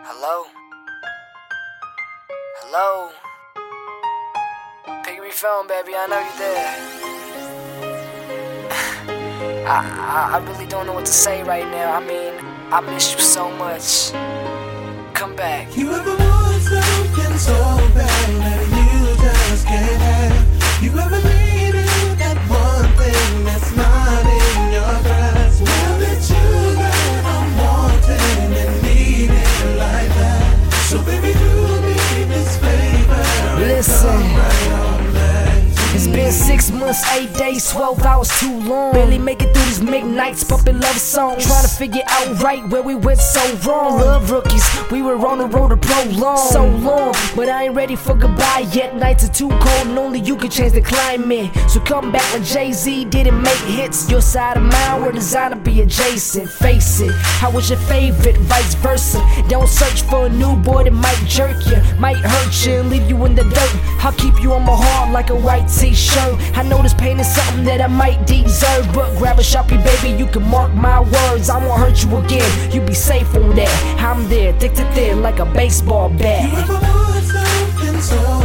Hello? Hello? Pick up your phone, baby, I know you're there. I really don't know what to say right now. I mean, I miss you so much. Come back. You ever want something so bad that you just can't have? You ever needed that one thing that's not in your grasp? Now that you got, I'm wanting and needing like that. So baby, do me this favor. Listen. It's been 6 months, 8 days, 12 hours too long. Barely making through these midnights, bumping love songs, trying to figure out right where we went so wrong. Love rookies, we were on the road to prolong so long, but I ain't ready for goodbye yet. Nights are too cold and only you can change the climate. So come back when Jay-Z didn't make hits. Your side of mine were designed to be adjacent. Face it, how was your favorite? Vice versa. Don't search for a new boy that might jerk you, might hurt you and leave you in the dirt. I'll keep you on my heart like a white t-shirt. I know this pain is something that I might deserve, but grab a Sharpie, baby, you can mark my words. I won't hurt you again, you be safe on that. I'm there, thick to thin like a baseball bat. You ever want something so